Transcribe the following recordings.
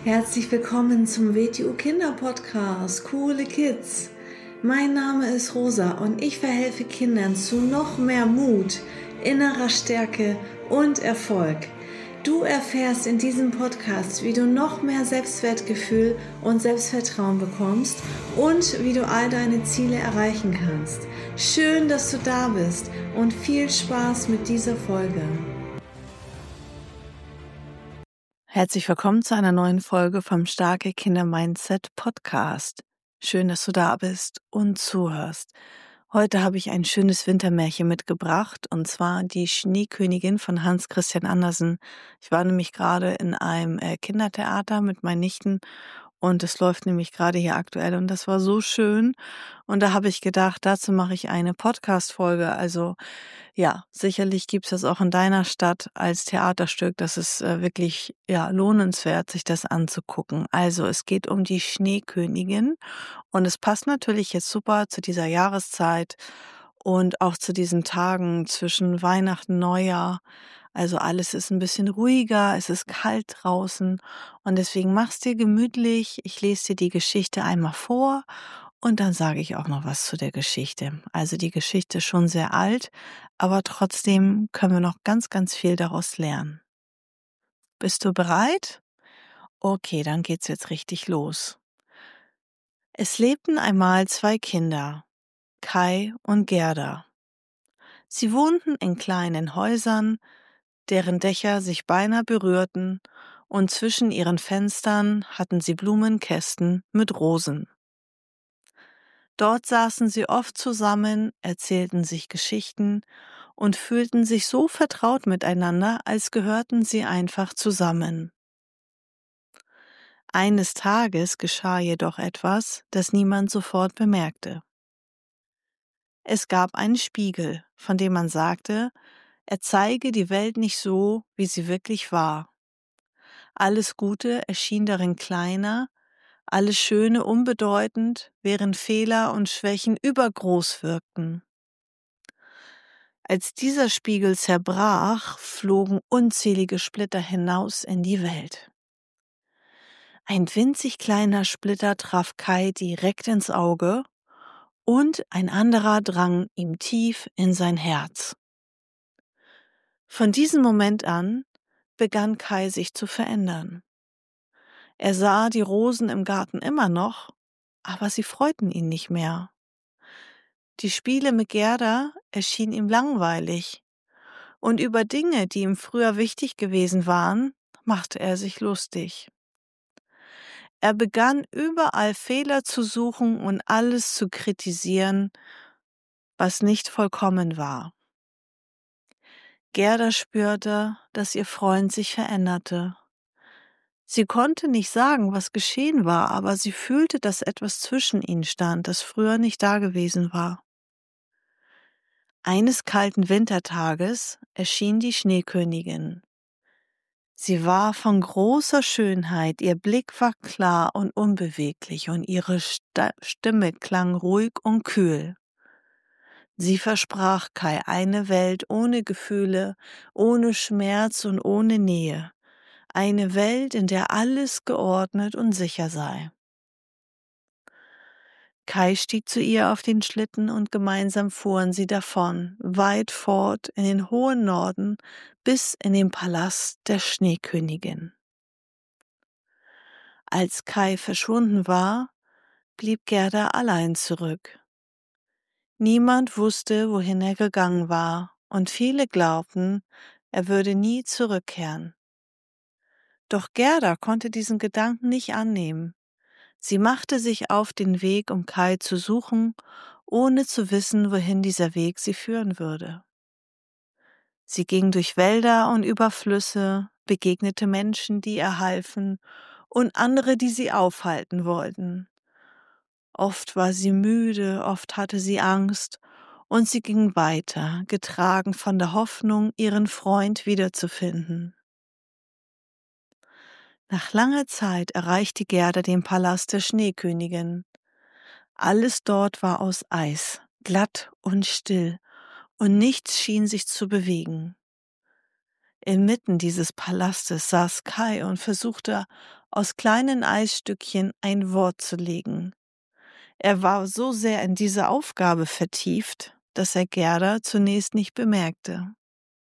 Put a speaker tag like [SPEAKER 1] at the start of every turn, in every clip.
[SPEAKER 1] Herzlich willkommen zum WTU Kinder Podcast, Coole Kids. Mein Name ist Rosa und ich verhelfe Kindern zu noch mehr Mut, innerer Stärke und Erfolg. Du erfährst in diesem Podcast, wie du noch mehr Selbstwertgefühl und Selbstvertrauen bekommst und wie du all deine Ziele erreichen kannst. Schön, dass du da bist und viel Spaß mit dieser Folge.
[SPEAKER 2] Herzlich willkommen zu einer neuen Folge vom Starke Kinder Mindset Podcast. Schön, dass du da bist und zuhörst. Heute habe ich ein schönes Wintermärchen mitgebracht, und zwar die Schneekönigin von Hans Christian Andersen. Ich war nämlich gerade in einem Kindertheater mit meinen Nichten und es läuft nämlich gerade hier aktuell und das war so schön. Und da habe ich gedacht, dazu mache ich eine Podcast-Folge. Also ja, sicherlich gibt's das auch in deiner Stadt als Theaterstück. Das ist wirklich lohnenswert, sich das anzugucken. Also es geht um die Schneekönigin und es passt natürlich jetzt super zu dieser Jahreszeit und auch zu diesen Tagen zwischen Weihnachten und Neujahr. Also alles ist ein bisschen ruhiger, es ist kalt draußen und deswegen mach's dir gemütlich. Ich lese dir die Geschichte einmal vor und dann sage ich auch noch was zu der Geschichte. Also die Geschichte ist schon sehr alt, aber trotzdem können wir noch ganz, ganz viel daraus lernen. Bist du bereit? Okay, dann geht's jetzt richtig los. Es lebten einmal zwei Kinder, Kai und Gerda. Sie wohnten in kleinen Häusern, deren Dächer sich beinahe berührten, und zwischen ihren Fenstern hatten sie Blumenkästen mit Rosen. Dort saßen sie oft zusammen, erzählten sich Geschichten und fühlten sich so vertraut miteinander, als gehörten sie einfach zusammen. Eines Tages geschah jedoch etwas, das niemand sofort bemerkte. Es gab einen Spiegel, von dem man sagte, er zeige die Welt nicht so, wie sie wirklich war. Alles Gute erschien darin kleiner, alles Schöne unbedeutend, während Fehler und Schwächen übergroß wirkten. Als dieser Spiegel zerbrach, flogen unzählige Splitter hinaus in die Welt. Ein winzig kleiner Splitter traf Kai direkt ins Auge und ein anderer drang ihm tief in sein Herz. Von diesem Moment an begann Kai sich zu verändern. Er sah die Rosen im Garten immer noch, aber sie freuten ihn nicht mehr. Die Spiele mit Gerda erschienen ihm langweilig, und über Dinge, die ihm früher wichtig gewesen waren, machte er sich lustig. Er begann überall Fehler zu suchen und alles zu kritisieren, was nicht vollkommen war. Gerda spürte, dass ihr Freund sich veränderte. Sie konnte nicht sagen, was geschehen war, aber sie fühlte, dass etwas zwischen ihnen stand, das früher nicht dagewesen war. Eines kalten Wintertages erschien die Schneekönigin. Sie war von großer Schönheit, ihr Blick war klar und unbeweglich und ihre Stimme klang ruhig und kühl. Sie versprach Kai eine Welt ohne Gefühle, ohne Schmerz und ohne Nähe. Eine Welt, in der alles geordnet und sicher sei. Kai stieg zu ihr auf den Schlitten und gemeinsam fuhren sie davon, weit fort in den hohen Norden bis in den Palast der Schneekönigin. Als Kai verschwunden war, blieb Gerda allein zurück. Niemand wusste, wohin er gegangen war, und viele glaubten, er würde nie zurückkehren. Doch Gerda konnte diesen Gedanken nicht annehmen. Sie machte sich auf den Weg, um Kai zu suchen, ohne zu wissen, wohin dieser Weg sie führen würde. Sie ging durch Wälder und über Flüsse, begegnete Menschen, die ihr halfen, und andere, die sie aufhalten wollten. Oft war sie müde, oft hatte sie Angst, und sie ging weiter, getragen von der Hoffnung, ihren Freund wiederzufinden. Nach langer Zeit erreichte Gerda den Palast der Schneekönigin. Alles dort war aus Eis, glatt und still, und nichts schien sich zu bewegen. Inmitten dieses Palastes saß Kai und versuchte, aus kleinen Eisstückchen ein Wort zu legen. Er war so sehr in diese Aufgabe vertieft, dass er Gerda zunächst nicht bemerkte.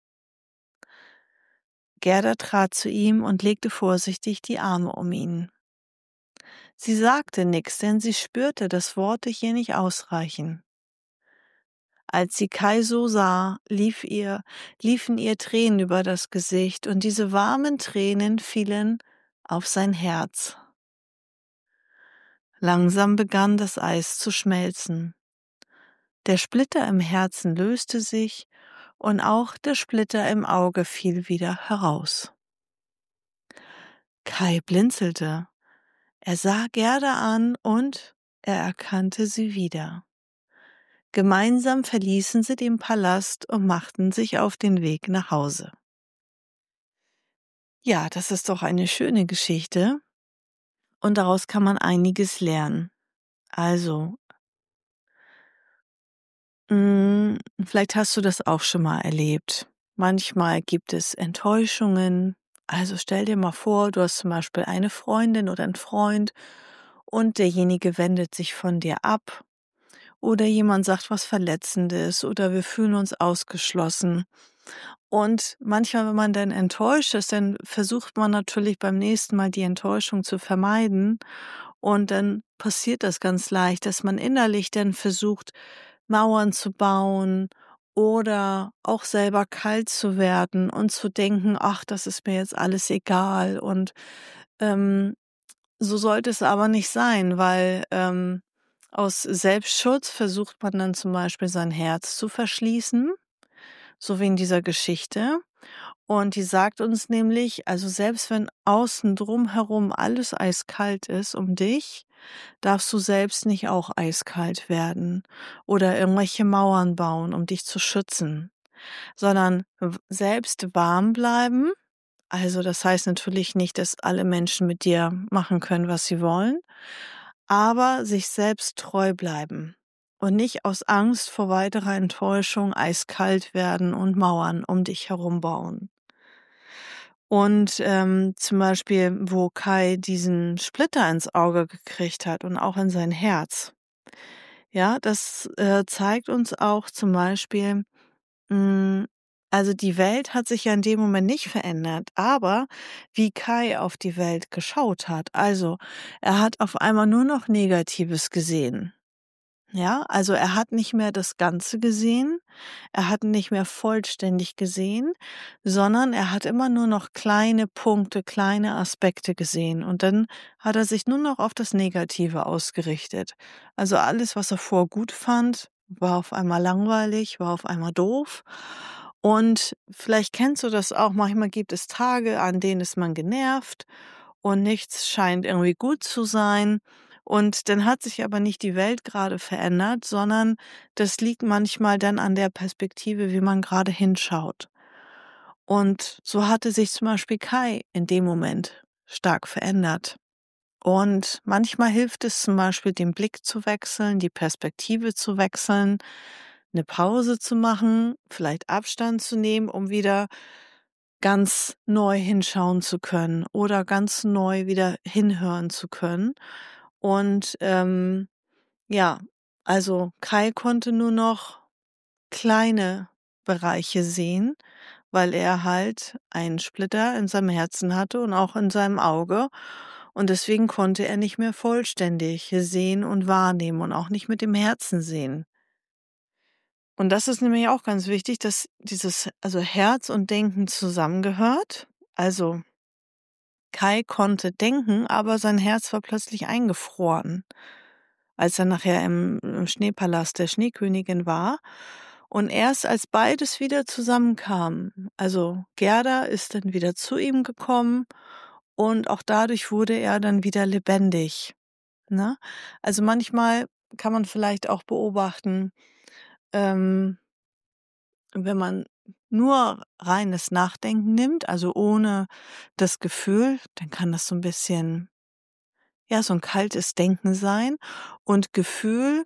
[SPEAKER 2] Gerda trat zu ihm und legte vorsichtig die Arme um ihn. Sie sagte nichts, denn sie spürte, dass Worte hier nicht ausreichen. Als sie Kai so sah, liefen ihr Tränen über das Gesicht, und diese warmen Tränen fielen auf sein Herz. Langsam begann das Eis zu schmelzen. Der Splitter im Herzen löste sich, und auch der Splitter im Auge fiel wieder heraus. Kai blinzelte. Er sah Gerda an und er erkannte sie wieder. Gemeinsam verließen sie den Palast und machten sich auf den Weg nach Hause. Ja, das ist doch eine schöne Geschichte und daraus kann man einiges lernen. Also, vielleicht hast du das auch schon mal erlebt. Manchmal gibt es Enttäuschungen. Also stell dir mal vor, du hast zum Beispiel eine Freundin oder einen Freund und derjenige wendet sich von dir ab. Oder jemand sagt was Verletzendes oder wir fühlen uns ausgeschlossen. Und manchmal, wenn man dann enttäuscht ist, dann versucht man natürlich beim nächsten Mal die Enttäuschung zu vermeiden. Und dann passiert das ganz leicht, dass man innerlich dann versucht, Mauern zu bauen oder auch selber kalt zu werden und zu denken, ach, das ist mir jetzt alles egal. Und ähm, so sollte es aber nicht sein, weil aus Selbstschutz versucht man dann zum Beispiel sein Herz zu verschließen, so wie in dieser Geschichte. Und die sagt uns nämlich, also selbst wenn außen drumherum alles eiskalt ist um dich, darfst du selbst nicht auch eiskalt werden oder irgendwelche Mauern bauen, um dich zu schützen, sondern selbst warm bleiben. Also das heißt natürlich nicht, dass alle Menschen mit dir machen können, was sie wollen, aber sich selbst treu bleiben und nicht aus Angst vor weiterer Enttäuschung eiskalt werden und Mauern um dich herum bauen. Und zum Beispiel, wo Kai diesen Splitter ins Auge gekriegt hat und auch in sein Herz. Ja, das zeigt uns auch zum Beispiel, also die Welt hat sich ja in dem Moment nicht verändert, aber wie Kai auf die Welt geschaut hat. Also er hat auf einmal nur noch Negatives gesehen. Ja, also er hat nicht mehr das Ganze gesehen, er hat nicht mehr vollständig gesehen, sondern er hat immer nur noch kleine Punkte, kleine Aspekte gesehen und dann hat er sich nur noch auf das Negative ausgerichtet. Also alles, was er vorher gut fand, war auf einmal langweilig, war auf einmal doof. Und vielleicht kennst du das auch, manchmal gibt es Tage, an denen ist man genervt und nichts scheint irgendwie gut zu sein. Und dann hat sich aber nicht die Welt gerade verändert, sondern das liegt manchmal dann an der Perspektive, wie man gerade hinschaut. Und so hatte sich zum Beispiel Kai in dem Moment stark verändert. Und manchmal hilft es zum Beispiel, den Blick zu wechseln, die Perspektive zu wechseln, eine Pause zu machen, vielleicht Abstand zu nehmen, um wieder ganz neu hinschauen zu können oder ganz neu wieder hinhören zu können. Und ja, also Kai konnte nur noch kleine Bereiche sehen, weil er halt einen Splitter in seinem Herzen hatte und auch in seinem Auge. Und deswegen konnte er nicht mehr vollständig sehen und wahrnehmen und auch nicht mit dem Herzen sehen. Und das ist nämlich auch ganz wichtig, dass also Herz und Denken zusammengehört. Also Kai konnte denken, aber sein Herz war plötzlich eingefroren, als er nachher im Schneepalast der Schneekönigin war. Und erst als beides wieder zusammenkam, also Gerda ist dann wieder zu ihm gekommen und auch dadurch wurde er dann wieder lebendig. Ne? Also manchmal kann man vielleicht auch beobachten, ähm, wenn man nur reines Nachdenken nimmt, also ohne das Gefühl, dann kann das so ein bisschen, ja, so ein kaltes Denken sein. Und Gefühl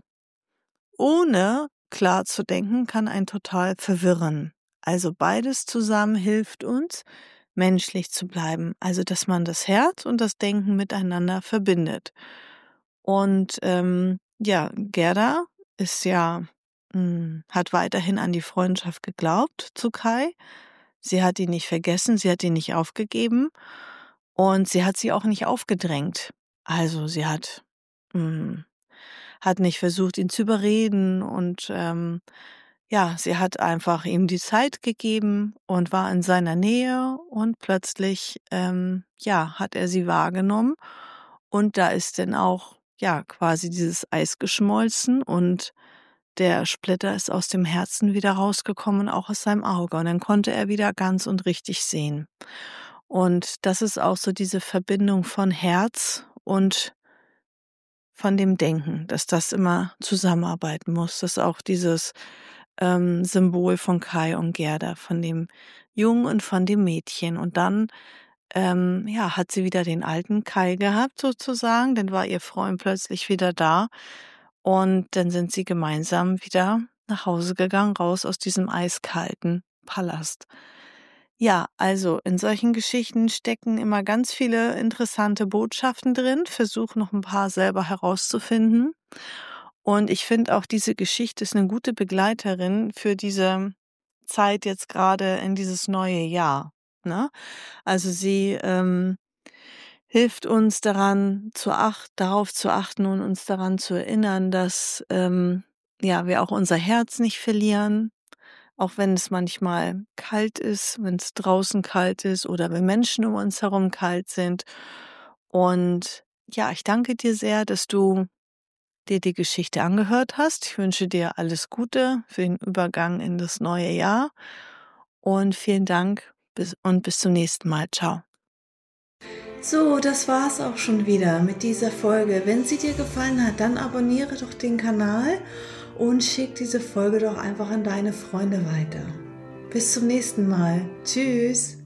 [SPEAKER 2] ohne klar zu denken kann einen total verwirren. Also beides zusammen hilft uns, menschlich zu bleiben. Also, dass man das Herz und das Denken miteinander verbindet. Und Gerda ist hat weiterhin an die Freundschaft geglaubt zu Kai. Sie hat ihn nicht vergessen, sie hat ihn nicht aufgegeben und sie hat sie auch nicht aufgedrängt. Also sie hat nicht versucht, ihn zu überreden und sie hat einfach ihm die Zeit gegeben und war in seiner Nähe und plötzlich hat er sie wahrgenommen und da ist dann auch quasi dieses Eis geschmolzen und der Splitter ist aus dem Herzen wieder rausgekommen, auch aus seinem Auge. Und dann konnte er wieder ganz und richtig sehen. Und das ist auch so diese Verbindung von Herz und von dem Denken, dass das immer zusammenarbeiten muss. Das ist auch dieses Symbol von Kai und Gerda, von dem Jungen und von dem Mädchen. Und dann hat sie wieder den alten Kai gehabt sozusagen, dann war ihr Freund plötzlich wieder da und dann sind sie gemeinsam wieder nach Hause gegangen, raus aus diesem eiskalten Palast. Ja, also in solchen Geschichten stecken immer ganz viele interessante Botschaften drin. Versuch noch ein paar selber herauszufinden. Und ich finde auch, diese Geschichte ist eine gute Begleiterin für diese Zeit jetzt gerade in dieses neue Jahr, ne? Also sie hilft uns darauf zu achten und uns daran zu erinnern, dass wir auch unser Herz nicht verlieren, auch wenn es manchmal kalt ist, wenn es draußen kalt ist oder wenn Menschen um uns herum kalt sind. Und ja, ich danke dir sehr, dass du dir die Geschichte angehört hast. Ich wünsche dir alles Gute für den Übergang in das neue Jahr und vielen Dank bis zum nächsten Mal. Ciao.
[SPEAKER 1] So, das war's auch schon wieder mit dieser Folge. Wenn sie dir gefallen hat, dann abonniere doch den Kanal und schick diese Folge doch einfach an deine Freunde weiter. Bis zum nächsten Mal. Tschüss.